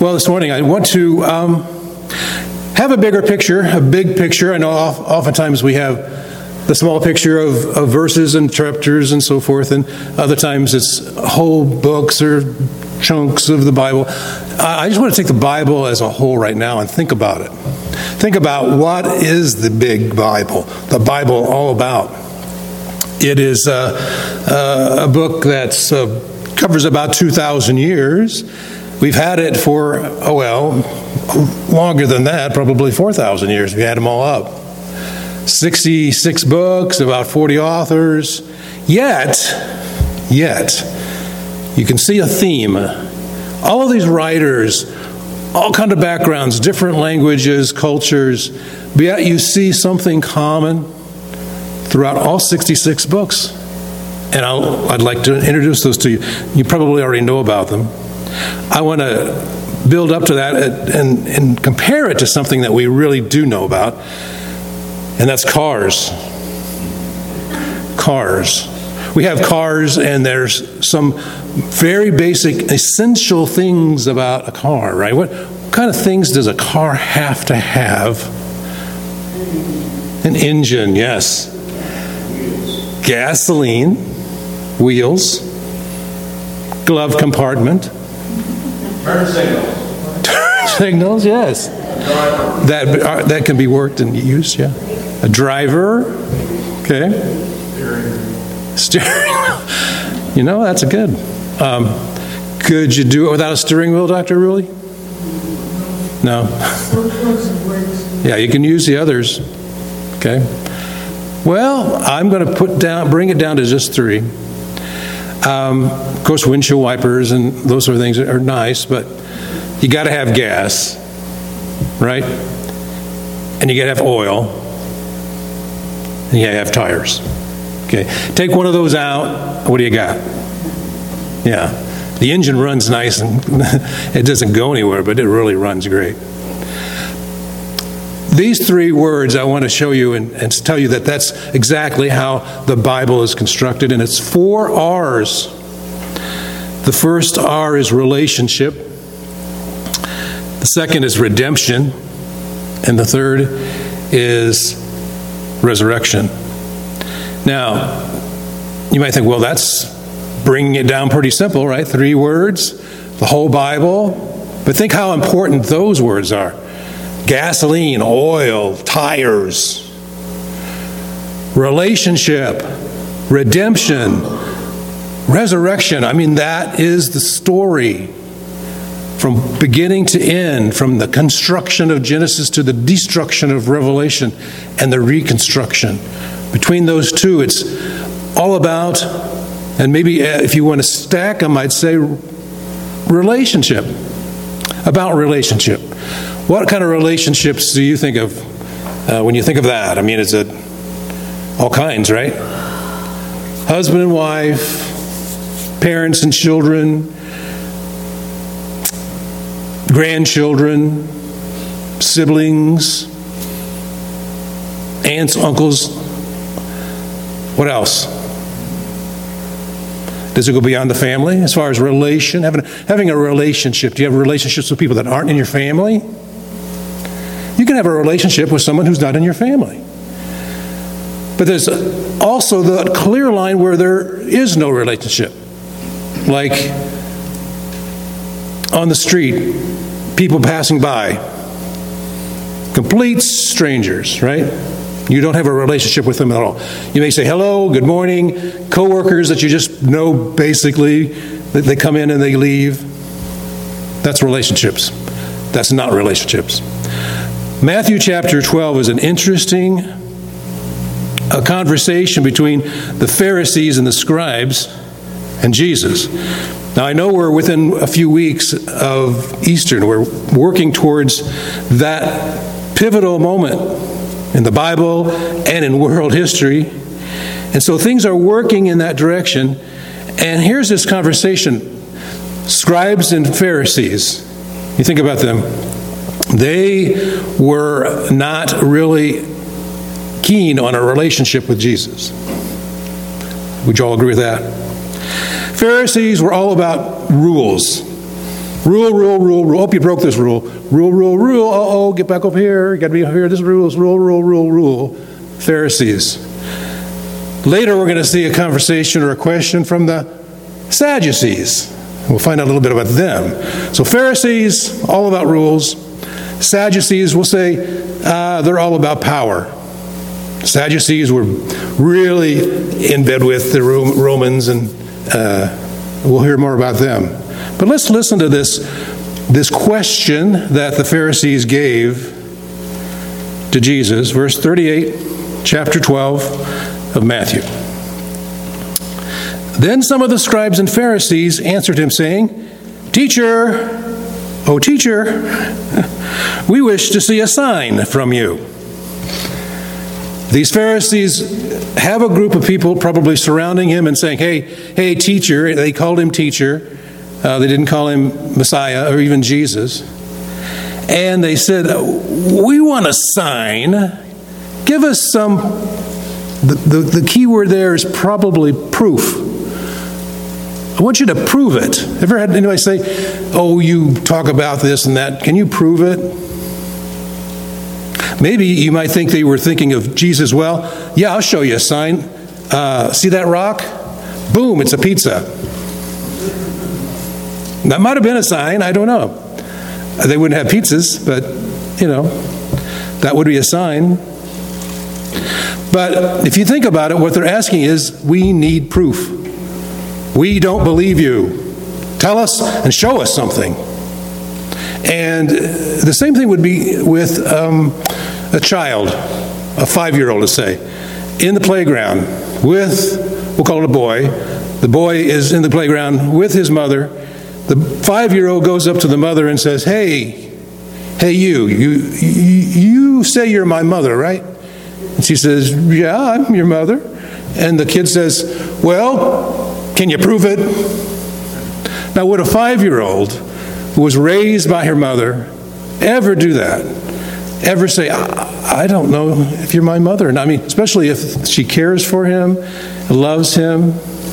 Well, this morning I want to have a big picture. I know oftentimes we have the small picture of verses and chapters and so forth, and other times it's whole books or chunks of the Bible. I just want to take the Bible as a whole right now and think about it. Think about what is the big Bible, the Bible all about. It is a book that covers about 2,000 years. We've had it for, longer than that, probably 4,000 years. We had them all up. 66 books, about 40 authors. Yet, you can see a theme. All of these writers, all kind of backgrounds, different languages, cultures, but yet you see something common throughout all 66 books. And I'd like to introduce those to you. You probably already know about them. I want to build up to that and compare it to something that we really do know about, and that's cars. Cars. We have cars, and there's some very basic, essential things about a car, right? What kind of things does a car have to have? An engine, yes. Gasoline, wheels, glove compartment. Turn signals. Turn signals, yes. That can be worked and used, yeah. A driver, okay. Steering wheel. You know, that's a good. Could you do it without a steering wheel, Dr. Rulli? No. Yeah, you can use the others. Okay. Well, I'm going to bring it down to just 3. Of course, windshield wipers and those sort of things are nice, but you got to have gas, right? And you got to have oil, and you got to have tires. Okay, take one of those out. What do you got? Yeah, the engine runs nice, and it doesn't go anywhere, but it really runs great. These 3 words I want to show you and tell you that that's exactly how the Bible is constructed, and it's 4 R's. The first R is relationship. The second is redemption. And the third is resurrection. Now, you might think, well, that's bringing it down pretty simple, right? 3 words, the whole Bible. But think how important those words are. Gasoline, oil, tires, relationship, redemption, resurrection. I mean, that is the story from beginning to end, from the construction of Genesis to the destruction of Revelation and the reconstruction. Between those 2, it's all about, and maybe if you want to stack them, I'd say relationship. About relationship. What kind of relationships do you think of when you think of that? I mean, it's all kinds, right? Husband and wife, parents and children, grandchildren, siblings, aunts, uncles. What else? Does it go beyond the family as far as relation? Having a relationship. Do you have relationships with people that aren't in your family? You can have a relationship with someone who's not in your family. But there's also the clear line where there is no relationship. Like on the street, people passing by. Complete strangers, right? You don't have a relationship with them at all. You may say hello, good morning, coworkers that you just know basically. They come in and they leave. That's relationships. That's not relationships. Matthew chapter 12 is an interesting conversation between the Pharisees and the scribes and Jesus. Now, I know we're within a few weeks of Easter, and we're working towards that pivotal moment in the Bible and in world history. And so things are working in that direction. And here's this conversation. Scribes and Pharisees, you think about them. They were not really keen on a relationship with Jesus. Would you all agree with that? Pharisees were all about rules. Rule, rule, rule, rule. Hope you broke this rule. Rule, rule, rule. Uh-oh, get back over here. You got to be over here. This rule is rule, rule, rule, rule. Pharisees. Later, we're going to see a conversation or a question from the Sadducees. We'll find out a little bit about them. So Pharisees, all about rules. Sadducees, we'll say, they're all about power. Sadducees were really in bed with the Romans, and we'll hear more about them. But let's listen to this question that the Pharisees gave to Jesus. Verse 38, chapter 12 of Matthew. Then some of the scribes and Pharisees answered him, saying, Teacher, O teacher, we wish to see a sign from you. These Pharisees have a group of people probably surrounding him and saying, hey, teacher. They called him teacher. They didn't call him Messiah or even Jesus. And they said, we want a sign. Give us some. The key word there is probably proof. I want you to prove it. Ever had anybody say, oh, you talk about this and that. Can you prove it? Maybe you might think they were thinking of Jesus. Well, yeah, I'll show you a sign. See that rock? Boom, it's a pizza. That might have been a sign. I don't know. They wouldn't have pizzas, but, that would be a sign. But if you think about it, what they're asking is, we need proof. We don't believe you. Tell us and show us something. And the same thing would be with a child, a 5-year-old, let's say, in the playground with, we'll call it a boy. The boy is in the playground with his mother. The 5-year-old goes up to the mother and says, Hey, you say you're my mother, right? And she says, yeah, I'm your mother. And the kid says, well, can you prove it? Now, would a 5-year-old who was raised by her mother ever do that? Ever say, I don't know if you're my mother? And I mean, especially if she cares for him, loves him.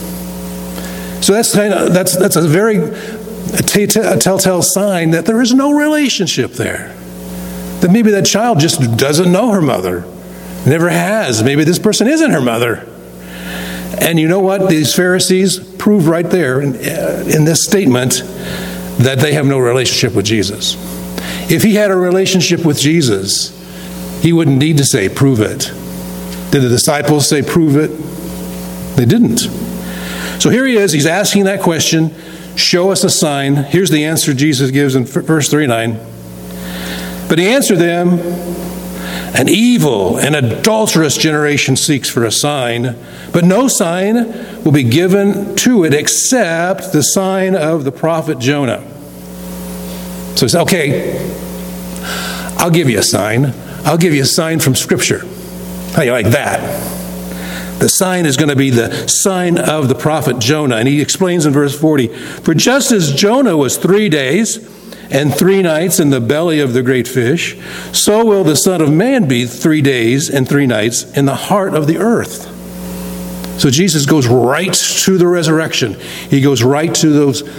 So that's a very telltale sign that there is no relationship there. That maybe that child just doesn't know her mother. Never has. Maybe this person isn't her mother. And you know what? These Pharisees prove right there in this statement that they have no relationship with Jesus. If he had a relationship with Jesus, he wouldn't need to say, prove it. Did the disciples say, prove it? They didn't. So here he is. He's asking that question. Show us a sign. Here's the answer Jesus gives in verse 39. But he answered them, an evil and adulterous generation seeks for a sign, but no sign will be given to it except the sign of the prophet Jonah. So he said, okay, I'll give you a sign. I'll give you a sign from Scripture. How do you like that? The sign is going to be the sign of the prophet Jonah. And he explains in verse 40, for just as Jonah was 3 days and 3 nights in the belly of the great fish, so will the Son of Man be 3 days and 3 nights in the heart of the earth. So Jesus goes right to the resurrection. He goes right to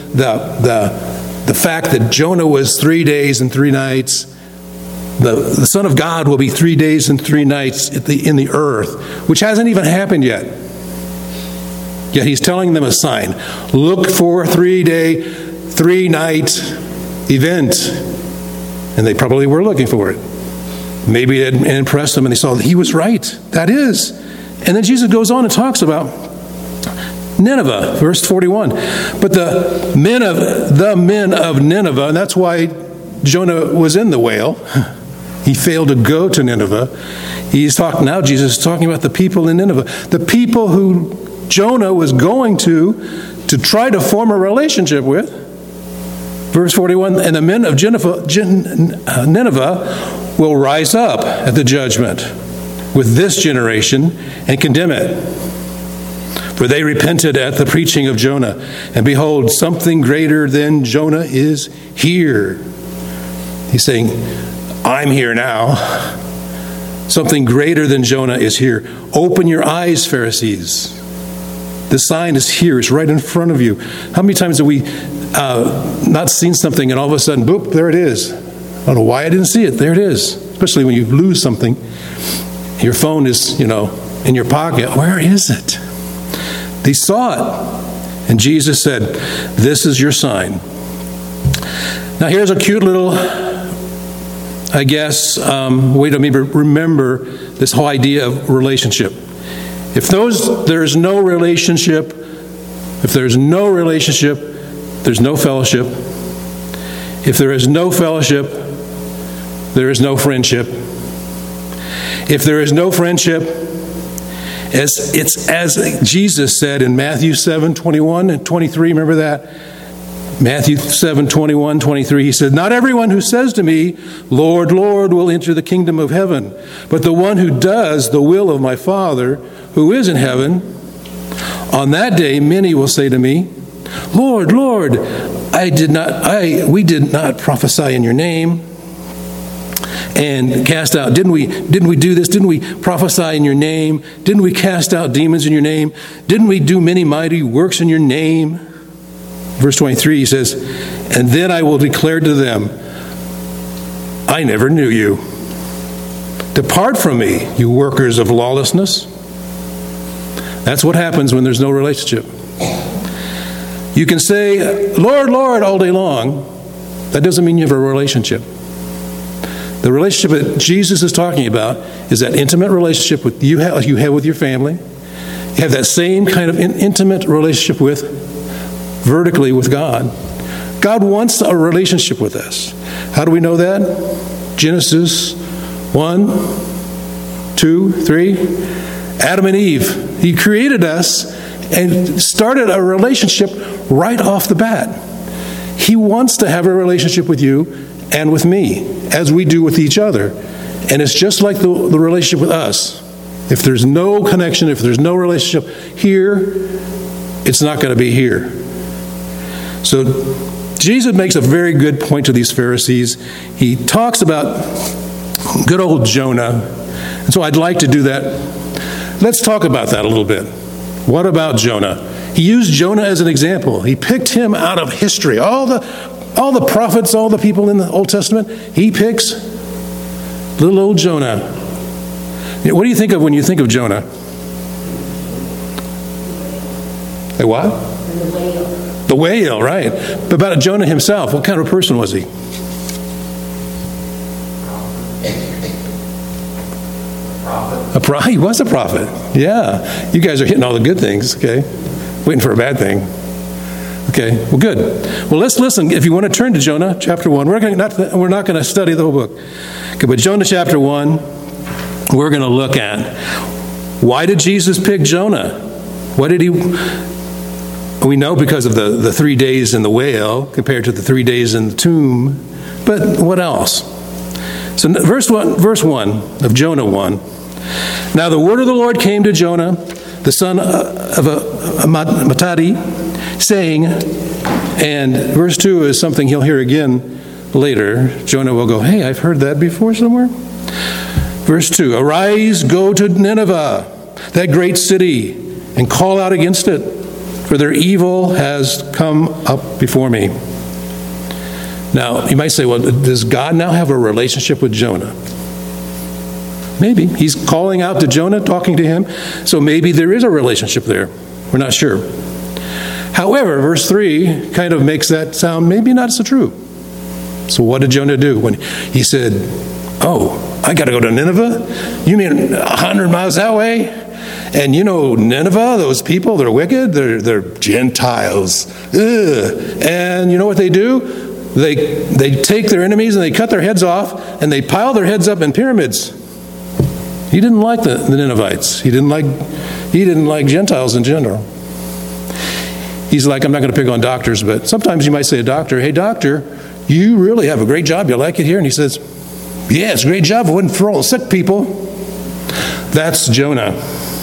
the fact that Jonah was 3 days and 3 nights. The Son of God will be 3 days and 3 nights in the earth, which hasn't even happened yet. Yet he's telling them a sign. Look for 3-day, 3-night event. And they probably were looking for it. Maybe it impressed them and they saw that he was right. That is. And then Jesus goes on and talks about Nineveh, verse 41. But the men of Nineveh, and that's why Jonah was in the whale. He failed to go to Nineveh. Jesus is talking about the people in Nineveh. The people who Jonah was going to try to form a relationship with. Verse 41, and the men of Nineveh will rise up at the judgment with this generation and condemn it. For they repented at the preaching of Jonah, and behold, something greater than Jonah is here. He's saying, I'm here now. Something greater than Jonah is here. Open your eyes, Pharisees. The sign is here. It's right in front of you. How many times do we not seen something and all of a sudden, boop, there it is. I don't know why I didn't see it. There it is. Especially when you lose something. Your phone is, in your pocket. Where is it? They saw it. And Jesus said, this is your sign. Now here's a cute little, I guess, way to maybe remember this whole idea of relationship. If there's no relationship, there's no fellowship. If there is no fellowship, there is no friendship. If there is no friendship, it's as Jesus said in Matthew 7:21 and 23, remember that? Matthew 7:21, 23, he said, not everyone who says to me, Lord, Lord, will enter the kingdom of heaven, but the one who does the will of my Father who is in heaven. On that day, many will say to me, Lord, Lord, we did not prophesy in your name and cast out. Didn't we do this? Didn't we prophesy in your name? Didn't we cast out demons in your name? Didn't we do many mighty works in your name? Verse 23, he says, and then I will declare to them, I never knew you. Depart from me, you workers of lawlessness. That's what happens when there's no relationship. You can say, Lord, Lord, all day long. That doesn't mean you have a relationship. The relationship that Jesus is talking about is that intimate relationship with you have with your family. You have that same kind of intimate relationship vertically with God. God wants a relationship with us. How do we know that? Genesis 1, 2, 3. Adam and Eve. He created us and started a relationship right off the bat. He wants to have a relationship with you and with me, as we do with each other. And it's just like the relationship with us. If there's no connection, if there's no relationship here, it's not going to be here. So Jesus makes a very good point to these Pharisees. He talks about good old Jonah. And so I'd like to do that. Let's talk about that a little bit. What about Jonah? He used Jonah as an example. He picked him out of history. All the prophets, all the people in the Old Testament, he picks little old Jonah. What do you think of when you think of Jonah? The what? The whale. The whale, right. But about Jonah himself, what kind of person was he? He was a prophet. Yeah. You guys are hitting all the good things, okay? Waiting for a bad thing. Okay, well, good. Well, let's listen. If you want to turn to Jonah chapter 1, we're not going to study the whole book. Okay, but Jonah chapter 1, we're going to look at why did Jesus pick Jonah? What did he... We know because of the 3 days in the whale compared to the 3 days in the tomb. But what else? So verse 1 of Jonah 1. Now the word of the Lord came to Jonah, the son of Amittai, saying, and verse 2 is something he'll hear again later. Jonah will go, hey, I've heard that before somewhere. Verse 2, arise, go to Nineveh, that great city, and call out against it, for their evil has come up before me. Now, you might say, well, does God now have a relationship with Jonah? Maybe. He's calling out to Jonah, talking to him, so maybe there is a relationship there. We're not sure. However, verse 3 kind of makes that sound maybe not so true. So what did Jonah do when he said, oh, I got to go to Nineveh? You mean 100 miles that way? And you know Nineveh, those people, they're wicked. They're Gentiles. Ugh. And you know what they do? They take their enemies and they cut their heads off and they pile their heads up in pyramids. He didn't like the Ninevites. He didn't like Gentiles in general. He's like, I'm not going to pick on doctors, but sometimes you might say to a doctor, hey, doctor, you really have a great job. You like it here? And he says, yeah, it's a great job. I wouldn't for all the sick people. That's Jonah.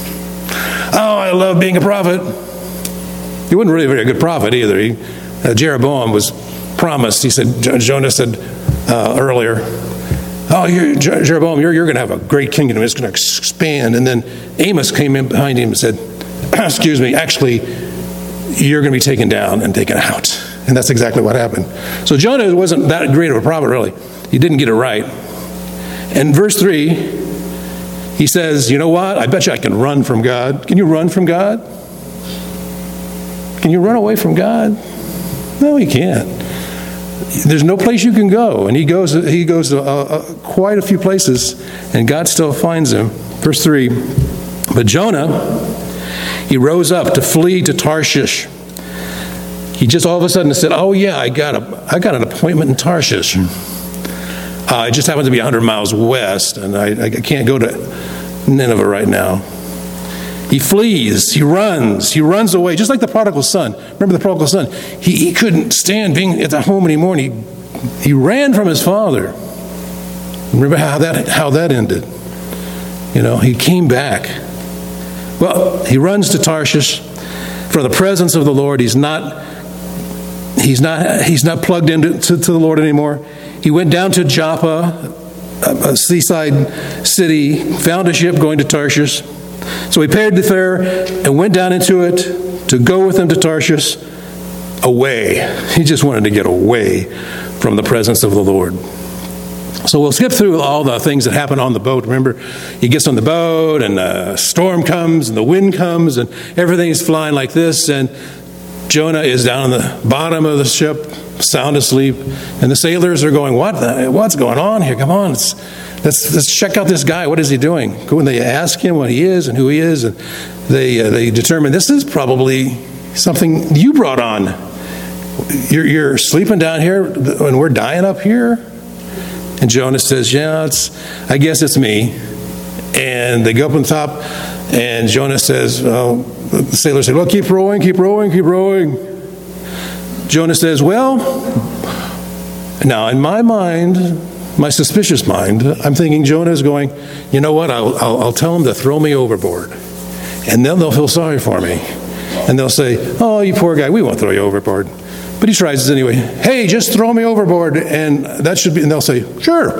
Oh, I love being a prophet. He wasn't really a very good prophet either. Jeroboam was promised. He said, Jonah said earlier, oh, Jeroboam, you're going to have a great kingdom. It's going to expand. And then Amos came in behind him and said, excuse me, actually, you're going to be taken down and taken out. And that's exactly what happened. So Jonah wasn't that great of a prophet, really. He didn't get it right. And verse 3, he says, you know what? I bet you I can run from God. Can you run from God? Can you run away from God? No, you can't. There's no place you can go. And he goes to quite a few places, and God still finds him. Verse 3, but Jonah, he rose up to flee to Tarshish. He just all of a sudden said, oh yeah, I got an appointment in Tarshish. It just happens to be 100 miles west, and I can't go to Nineveh right now. He flees, he runs away, just like the prodigal son. Remember the prodigal son? He couldn't stand being at the home anymore, and he ran from his father. Remember how that ended? You know, he came back. Well, he runs to Tarshish for the presence of the Lord. He's not plugged into the Lord anymore. He went down to Joppa, a seaside city, found a ship going to Tarshish. So he paid the fare and went down into it to go with them to Tarshish, away. He just wanted to get away from the presence of the Lord. So we'll skip through all the things that happen on the boat. Remember, he gets on the boat, and a storm comes, and the wind comes, and everything's flying like this, and Jonah is down on the bottom of the ship, sound asleep, and the sailors are going, what's going on here? Come on, let's check out this guy. What is he doing? When they ask him what he is and who he is, and they determine this is probably something you brought on. You're sleeping down here, and we're dying up here? And Jonah says, yeah, I guess it's me. And they go up on top, and Jonah says, the sailors say, well, keep rowing, keep rowing, keep rowing. Jonah says, well, now in my mind, my suspicious mind, I'm thinking Jonah is going, you know what, I'll tell them to throw me overboard. And then they'll feel sorry for me. And they'll say, oh, you poor guy, we won't throw you overboard. But he tries it anyway. Hey, just throw me overboard, and that should be, and they'll say, sure.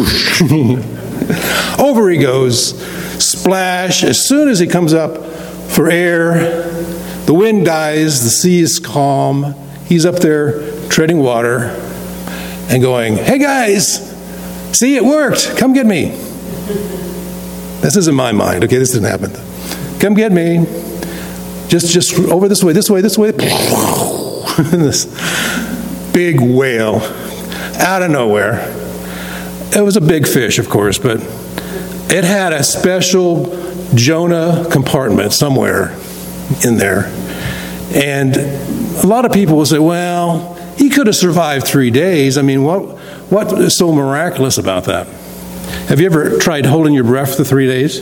Over he goes, splash. As soon as he comes up for air, the wind dies, the sea is calm. He's up there treading water and going, hey guys, see, it worked. Come get me. This is in my mind. Okay, this didn't happen. Come get me. Just over this way, this way, this way. This big whale out of nowhere. It was a big fish, of course, but it had a special Jonah compartment somewhere in there. And a lot of people will say, well, he could have survived 3 days. I mean, what is so miraculous about that? Have you ever tried holding your breath for 3 days?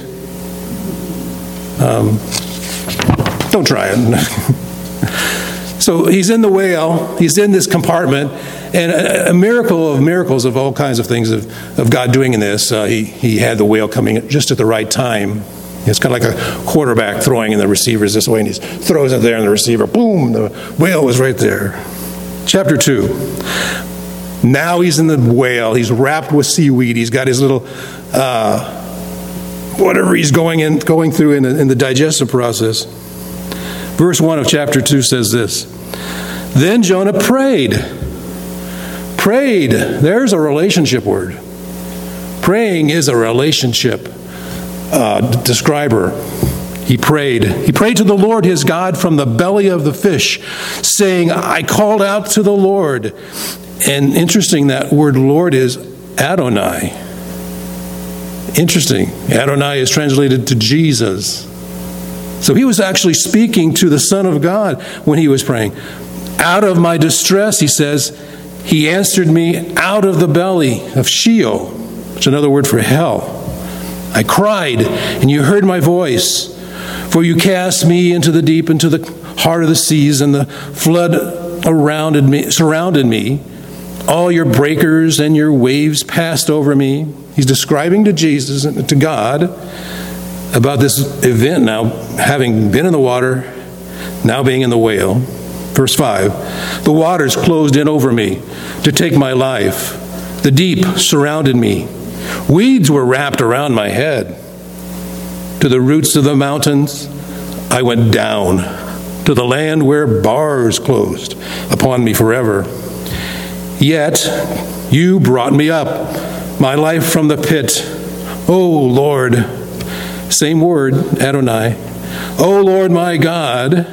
Don't try it. So he's in the whale, he's in this compartment, and a miracle of miracles of all kinds of things of God doing in this. He had the whale coming just at the right time. It's kind of like a quarterback throwing in the receivers this way, and he throws it there in the receiver. Boom, the whale was right there. Chapter 2. Now he's in the whale. He's wrapped with seaweed. He's got his little, whatever he's going through in the digestive process. Verse 1 of chapter 2 says this. Then Jonah prayed. Prayed. There's a relationship word. Praying is a relationship describer. He prayed. He prayed to the Lord his God from the belly of the fish, saying, I called out to the Lord. And interesting, that word Lord is Adonai. Interesting. Adonai is translated to Jesus. So he was actually speaking to the Son of God when he was praying. Out of my distress, he says, he answered me out of the belly of Sheol, which is another word for hell. I cried, and you heard my voice. For you cast me into the deep, into the heart of the seas, and the flood surrounded me. All your breakers and your waves passed over me. He's describing to Jesus and to God about this event now, having been in the water, now being in the whale. Verse 5, the waters closed in over me to take my life. The deep surrounded me. Weeds were wrapped around my head. To the roots of the mountains, I went down. to the land where bars closed upon me forever. Yet you brought me up, my life from the pit. O Lord, same word, Adonai. O Lord my God,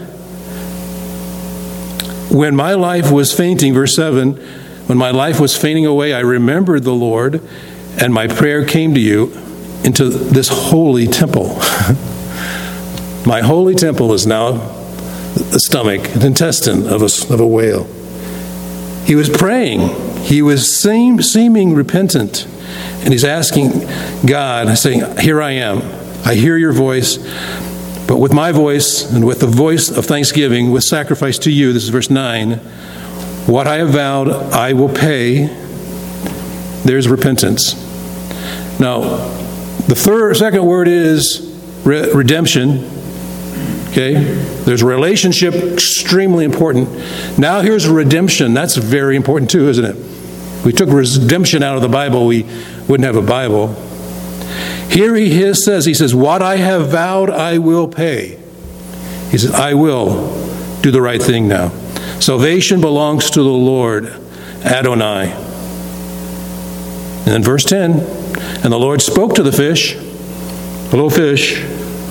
when my life was fainting, verse 7, when my life was fainting away, I remembered the Lord, and my prayer came to you into this holy temple. My holy temple is now the stomach, the intestine of a whale. He was praying. He was seeming repentant. And he's asking God, saying, here I am. I hear your voice. But with my voice and with the voice of thanksgiving, with sacrifice to you, this is verse 9, what I have vowed, I will pay. There's repentance. Now, the second word is redemption. Okay? There's relationship, extremely important. Now here's redemption. That's very important too, isn't it? If we took redemption out of the Bible, we wouldn't have a Bible. Here he says, what I have vowed, I will pay. He says, I will do the right thing now. Salvation belongs to the Lord, Adonai. And then verse 10, and the Lord spoke to the fish, hello fish.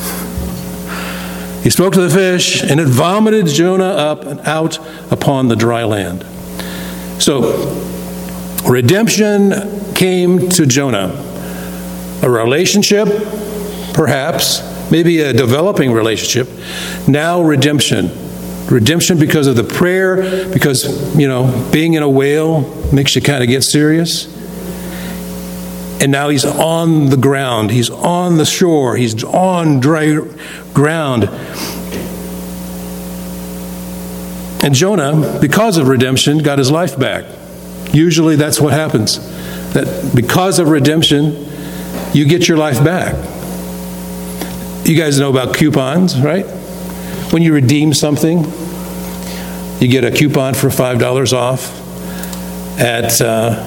He spoke to the fish, and it vomited Jonah up and out upon the dry land. So, redemption came to Jonah. A relationship, perhaps, maybe a developing relationship. Now redemption. Redemption because of the prayer, because, being in a whale makes you kind of get serious. And now he's on the ground. He's on the shore. He's on dry ground. And Jonah, because of redemption, got his life back. Usually that's what happens. That because of redemption, you get your life back. You guys know about coupons, right? When you redeem something, you get a coupon for $5 off at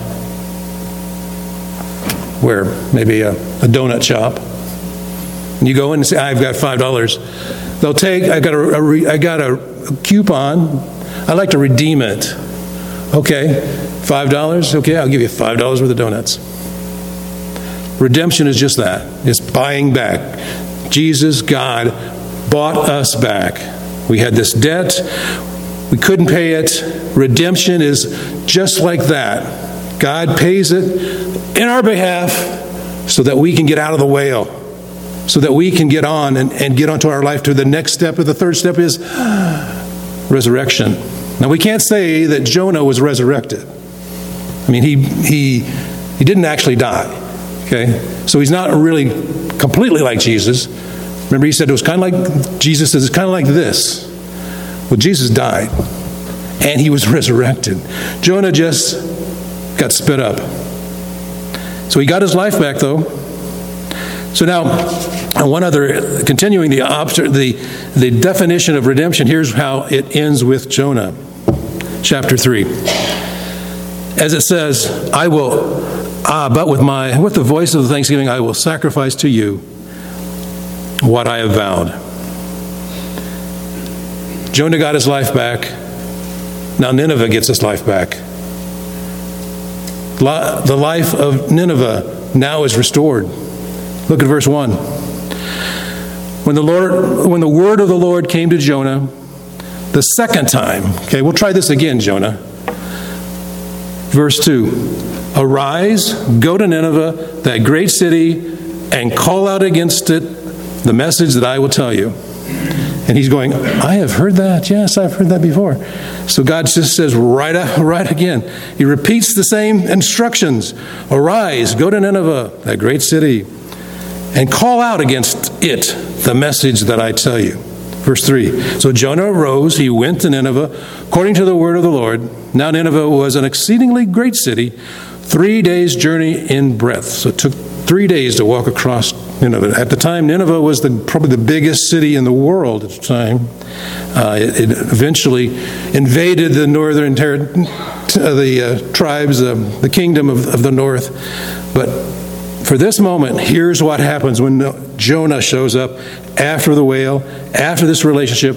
maybe a donut shop. And you go in and say, I've got $5. They'll take, I got a coupon. I'd like to redeem it. Okay, $5? Okay, I'll give you $5 worth of donuts. Redemption is just that. It's buying back. Jesus, God, bought us back. We had this debt. We couldn't pay it. Redemption is just like that. God pays it in our behalf so that we can get out of the whale, so that we can get on and get onto our life to the next step. The third step is resurrection. Now, we can't say that Jonah was resurrected. I mean, he didn't actually die. Okay? So he's not really completely like Jesus. Remember, he said it was kind of like, Jesus says it's kind of like this. Well, Jesus died, and he was resurrected. Jonah just got spit up. So he got his life back, though. So now, one other, continuing the definition of redemption, here's how it ends with Jonah. Chapter 3. As it says, I will, but with the voice of thanksgiving, I will sacrifice to you what I have vowed. Jonah got his life back. Now Nineveh gets his life back. The life of Nineveh now is restored. Look at verse 1. When the word of the Lord came to Jonah the second time. Okay, we'll try this again, Jonah. Verse 2. Arise, go to Nineveh, that great city, and call out against it the message that I will tell you. And he's going, I have heard that. Yes, I've heard that before. So God just says right again. He repeats the same instructions. Arise, go to Nineveh, that great city, and call out against it the message that I tell you. Verse 3. So Jonah arose, he went to Nineveh, according to the word of the Lord. Now Nineveh was an exceedingly great city, 3 days' journey in breadth. So it took 3 days to walk across Nineveh. At the time, Nineveh was probably the biggest city in the world at the time. It eventually invaded the northern tribes, the kingdom of the north. But for this moment, here's what happens when Jonah shows up after the whale, after this relationship.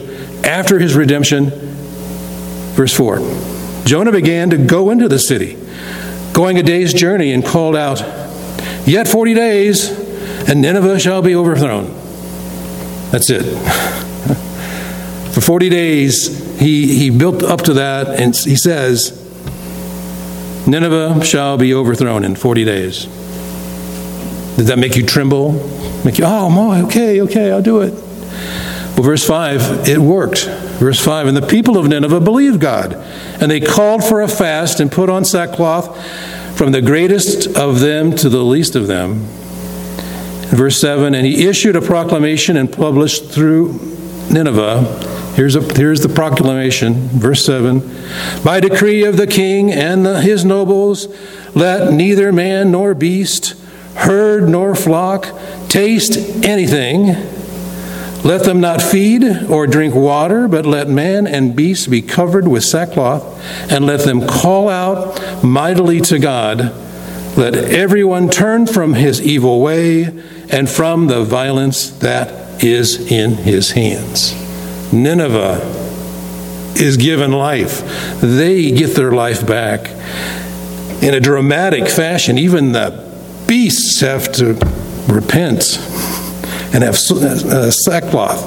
after his redemption, verse 4, Jonah began to go into the city, going a day's journey, and called out, "Yet 40 days, and Nineveh shall be overthrown." That's it. For 40 days, he built up to that, and he says, Nineveh shall be overthrown in 40 days. Did that make you tremble? Make you, oh, my, okay, I'll do it. Well, verse 5, it worked. Verse 5, and the people of Nineveh believed God, and they called for a fast and put on sackcloth from the greatest of them to the least of them. In verse 7, and he issued a proclamation and published through Nineveh. Here's the proclamation, verse 7. By decree of the king and his nobles, let neither man nor beast, herd nor flock, taste anything. Let them not feed or drink water, but let man and beast be covered with sackcloth, and let them call out mightily to God. Let everyone turn from his evil way and from the violence that is in his hands. Nineveh is given life. They get their life back in a dramatic fashion. Even the beasts have to repent and have sackcloth.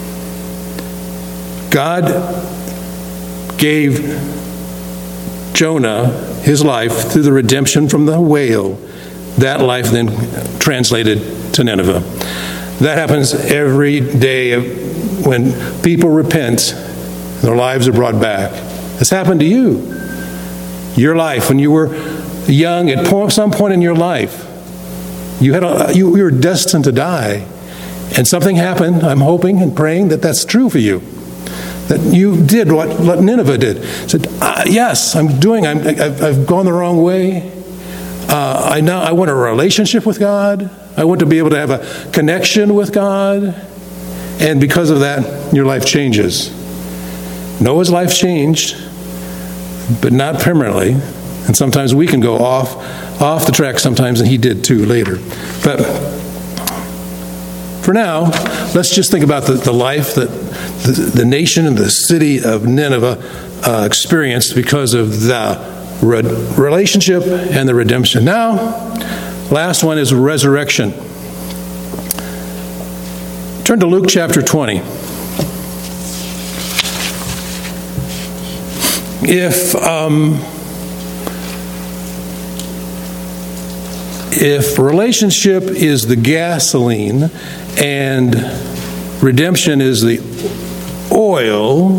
God gave Jonah his life through the redemption from the whale. That life then translated to Nineveh. That happens every day when people repent, their lives are brought back. This happened to you. Your life, when you were young, at some point in your life, you were destined to die. And something happened. I'm hoping and praying that that's true for you. That you did what Nineveh did. Said, yes, I've gone the wrong way. I want a relationship with God. I want to be able to have a connection with God. And because of that, your life changes. Noah's life changed, but not permanently. And sometimes we can go off the track sometimes, and he did too later. But for now, let's just think about the life that the nation and the city of Nineveh experienced because of the relationship and the redemption. Now, last one is resurrection. Turn to Luke chapter 20. If relationship is the gasoline and redemption is the oil,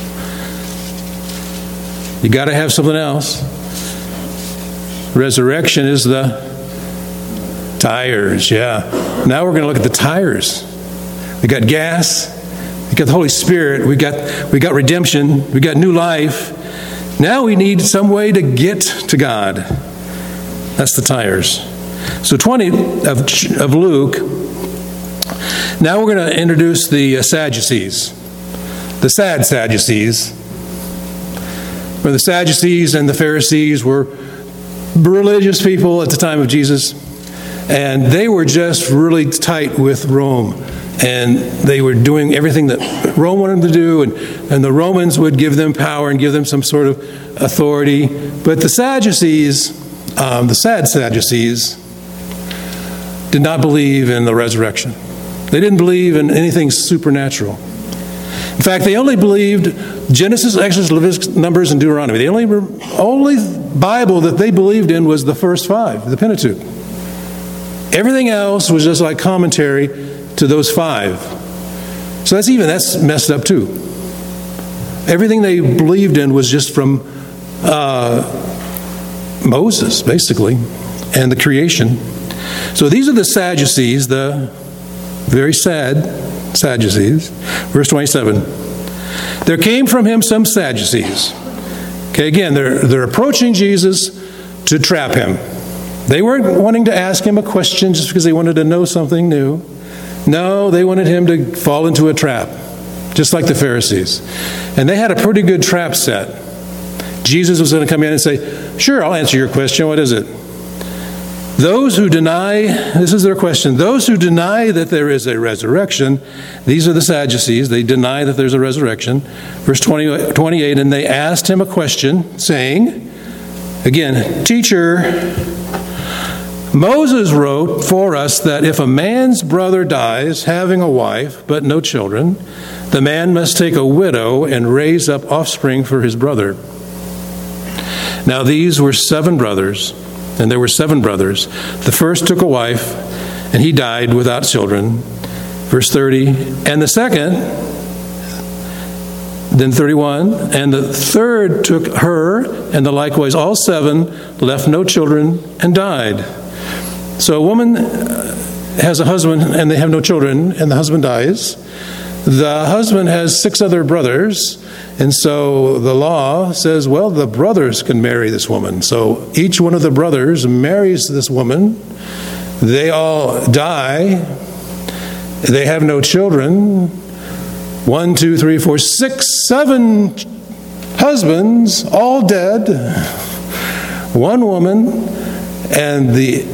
you got to have something else. Resurrection is the tires, yeah. Now we're going to look at the tires. We got gas, we got the Holy Spirit, we got redemption, we got new life. Now we need some way to get to God. That's the tires. So 20 of Luke. Now we're going to introduce the Sadducees. The sad Sadducees. Where the Sadducees and the Pharisees were religious people at the time of Jesus. And they were just really tight with Rome. And they were doing everything that Rome wanted them to do, and the Romans would give them power and give them some sort of authority. But the Sadducees, the sad Sadducees, did not believe in the resurrection. They didn't believe in anything supernatural. In fact, they only believed Genesis, Exodus, Leviticus, Numbers, and Deuteronomy. The only Bible that they believed in was the first 5, the Pentateuch. Everything else was just like commentary to those 5. So that's messed up too. Everything they believed in was just from Moses, basically, and the creation. So these are the Sadducees, the very sad Sadducees. Verse 27. There came from him some Sadducees. Okay, again, they're approaching Jesus to trap him. They weren't wanting to ask him a question just because they wanted to know something new. No, they wanted him to fall into a trap, just like the Pharisees. And they had a pretty good trap set. Jesus was going to come in and say, sure, I'll answer your question. What is it? Those who deny, this is their question, those who deny that there is a resurrection, these are the Sadducees, they deny that there's a resurrection. Verse 28, and they asked him a question, saying, again, Teacher, Moses wrote for us that if a man's brother dies having a wife but no children, the man must take a widow and raise up offspring for his brother. Now these were 7 brothers, and there were 7 brothers. The first took a wife, and he died without children. Verse 30, and the second, then 31, and the third took her, and the likewise all 7 left no children and died. So a woman has a husband, and they have no children, and the husband dies. The husband has 6 other brothers, and so the law says, well, the brothers can marry this woman. So each one of the brothers marries this woman. They all die. They have no children. 1, 2, 3, 4, 6, 7 husbands, all dead. 1 woman, and the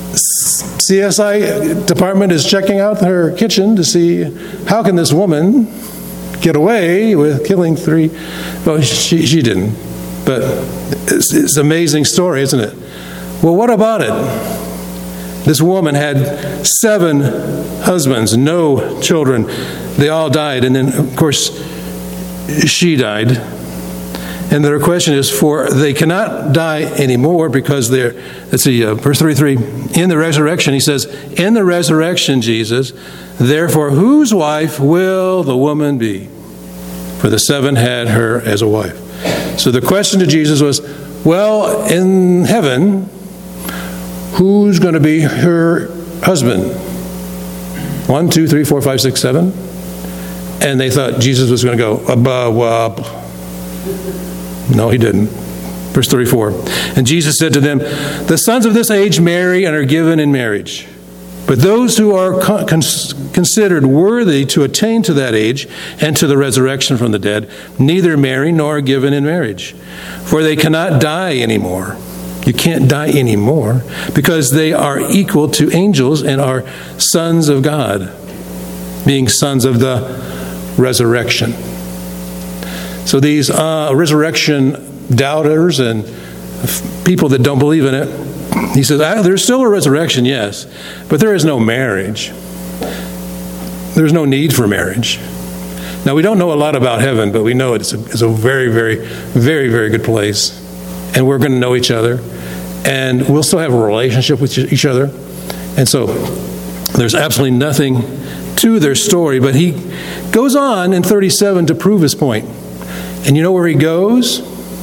CSI department is checking out her kitchen to see how can this woman get away with killing 3. Well, she didn't. But it's an amazing story, isn't it? Well, what about it? This woman had 7 husbands, no children. They all died. And then, of course, she died. And their question is, for they cannot die anymore because they're, let's see, verse 33, in the resurrection, he says, in the resurrection, Jesus, therefore, whose wife will the woman be? For the 7 had her as a wife. So the question to Jesus was, well, in heaven, who's going to be her husband? 1, 2, 3, 4, 5, 6, 7. And they thought Jesus was going to go, no, he didn't. Verse 34. And Jesus said to them, the sons of this age marry and are given in marriage. But those who are considered worthy to attain to that age and to the resurrection from the dead, neither marry nor are given in marriage. For they cannot die anymore. You can't die anymore because they are equal to angels and are sons of God, being sons of the resurrection. So these resurrection doubters and people that don't believe in it, he says, there's still a resurrection, yes, but there is no marriage. There's no need for marriage. Now, we don't know a lot about heaven, but we know it's a very, very, very, very good place. And we're going to know each other. And we'll still have a relationship with each other. And so there's absolutely nothing to their story. But he goes on in 37 to prove his point. And you know where he goes?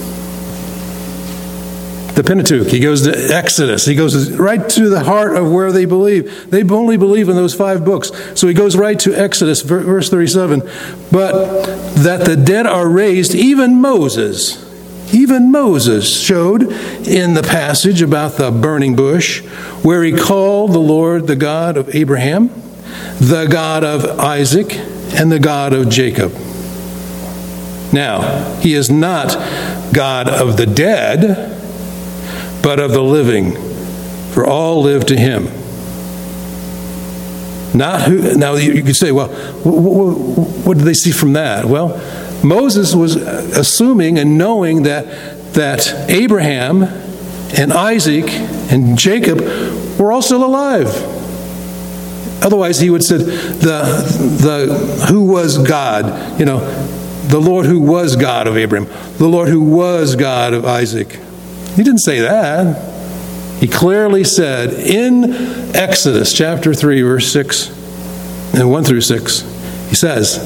The Pentateuch. He goes to Exodus. He goes right to the heart of where they believe. They only believe in those 5 books. So he goes right to Exodus, verse 37. But that the dead are raised, even Moses showed in the passage about the burning bush, where he called the Lord the God of Abraham, the God of Isaac, and the God of Jacob. Now, he is not God of the dead, but of the living, for all live to him. Not who. Now you could say, well, what did they see from that? Well, Moses was assuming and knowing that Abraham and Isaac and Jacob were all still alive. Otherwise, he would have said the who was God, the Lord who was God of Abraham, the Lord who was God of Isaac. He didn't say that. He clearly said in Exodus chapter 3, verse 6, and 1 through 6, he says,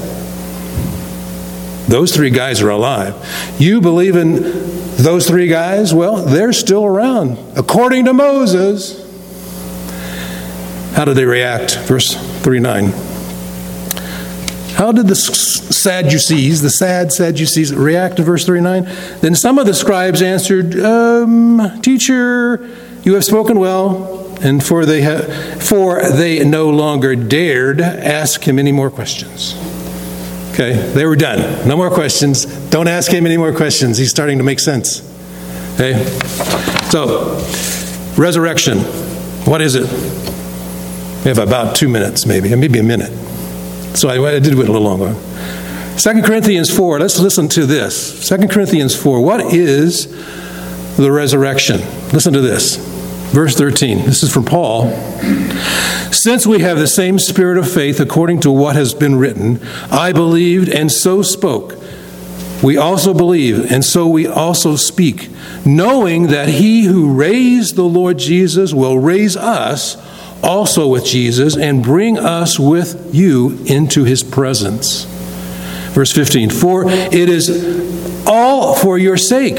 those 3 guys are alive. You believe in those 3 guys? Well, they're still around. According to Moses. How did they react? Verse 39. How did the sad Sadducees react to verse 39? Then some of the scribes answered, Teacher, you have spoken well, and for they no longer dared ask him any more questions. Okay, they were done. No more questions. Don't ask him any more questions. He's starting to make sense. Okay, so resurrection. What is it? We have about 2 minutes, maybe a minute. So I did it a little longer. 2 Corinthians 4, let's listen to this. 2 Corinthians 4, what is the resurrection? Listen to this. Verse 13, this is from Paul. Since we have the same spirit of faith according to what has been written, I believed and so spoke. We also believe and so we also speak, knowing that he who raised the Lord Jesus will raise us also with Jesus and bring us with you into his presence. Verse 15, for it is all for your sake.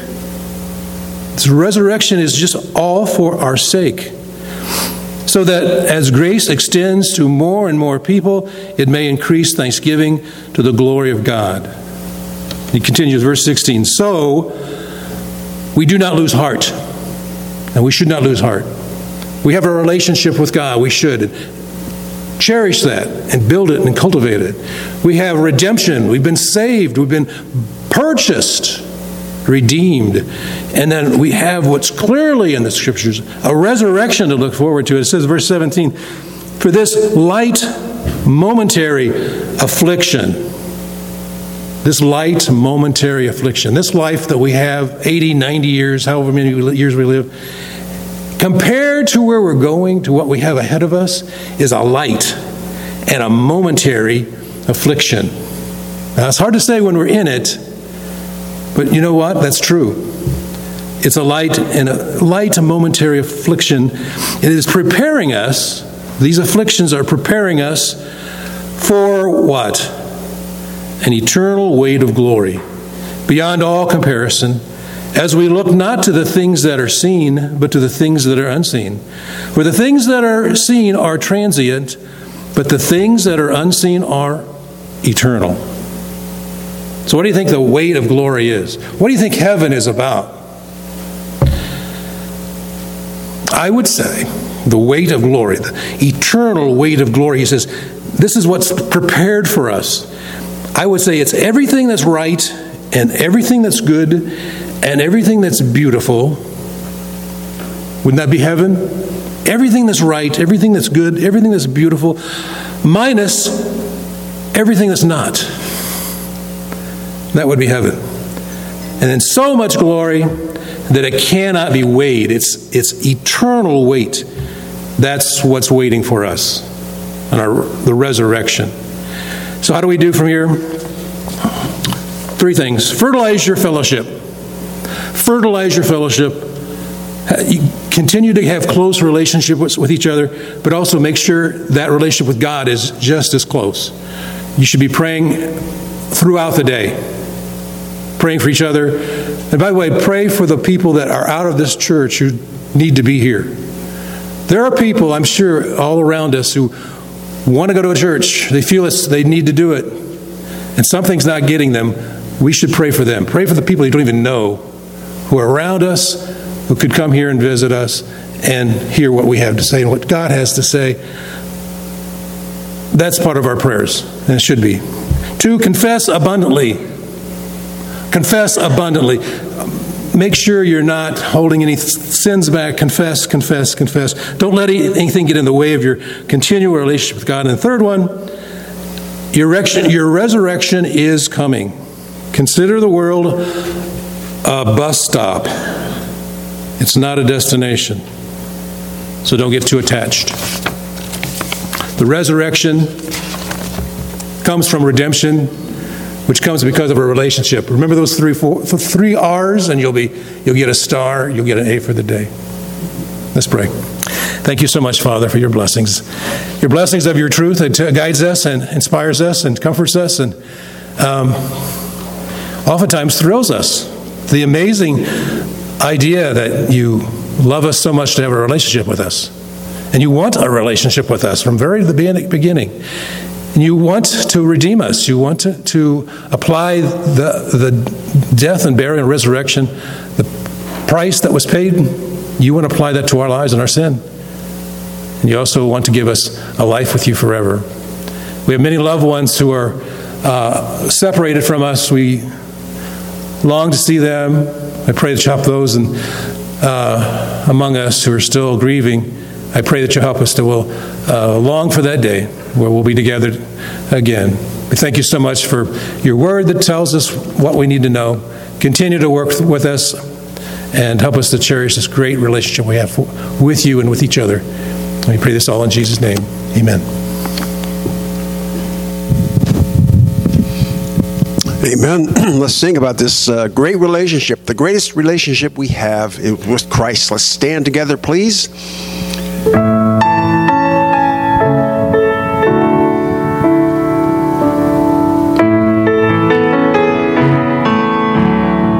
This resurrection is just all for our sake, so that as grace extends to more and more people, it may increase thanksgiving to the glory of God. He continues, verse 16, so we do not lose heart, and we should not lose heart. We have a relationship with God. We should cherish that and build it and cultivate it. We have redemption. We've been saved. We've been purchased, redeemed. And then we have what's clearly in the Scriptures, a resurrection to look forward to. It says, verse 17, for this light, momentary affliction, this light, momentary affliction, this life that we have, 80, 90 years, however many years we live, compared to where we're going, to what we have ahead of us, is a light and a momentary affliction. Now, it's hard to say when we're in it, but you know what? That's true. It's a light and a light momentary affliction. It is preparing us, these afflictions are preparing us for what? An eternal weight of glory, beyond all comparison, as we look not to the things that are seen, but to the things that are unseen. For the things that are seen are transient, but the things that are unseen are eternal. So what do you think the weight of glory is? What do you think heaven is about? I would say the weight of glory, the eternal weight of glory. He says, this is what's prepared for us. I would say it's everything that's right and everything that's good and everything that's beautiful. Wouldn't that be heaven? Everything that's right, everything that's good, everything that's beautiful, minus everything that's not. That would be heaven. And then so much glory that it cannot be weighed. It's eternal weight. That's what's waiting for us on the resurrection. So how do we do from here? 3 things. Fertilize your fellowship. Fertilize your fellowship. You continue to have close relationships with each other, but also make sure that relationship with God is just as close. You should be praying throughout the day. Praying for each other. And by the way, pray for the people that are out of this church who need to be here. There are people, I'm sure, all around us who want to go to a church. They feel they need to do it. And something's not getting them. We should pray for them. Pray for the people you don't even know who are around us, who could come here and visit us and hear what we have to say and what God has to say. That's part of our prayers, and it should be. 2, confess abundantly. Confess abundantly. Make sure you're not holding any sins back. Confess, confess, confess. Don't let anything get in the way of your continual relationship with God. And the third one, your resurrection is coming. Consider the world a bus stop. It's not a destination. So don't get too attached. The resurrection comes from redemption, which comes because of a relationship. Remember those 3 R's, and you'll get a star, you'll get an A for the day. Let's pray. Thank you so much, Father, for your blessings. Your blessings of your truth that guides us and inspires us and comforts us and oftentimes thrills us. The amazing idea that you love us so much to have a relationship with us. And you want a relationship with us from the beginning. And you want to redeem us. You want to apply the death and burial and resurrection, the price that was paid. You want to apply that to our lives and our sin. And you also want to give us a life with you forever. We have many loved ones who are separated from us. We long to see them. I pray to help those among us who are still grieving I pray that you'll help us to long for that day where we'll be together again. We thank you so much for your word that tells us what we need to know. Continue to work with us and help us to cherish this great relationship we have with you and with each other. And we pray this all in Jesus' name. Amen. Amen. Let's sing about this great relationship, the greatest relationship we have with Christ. Let's stand together, please.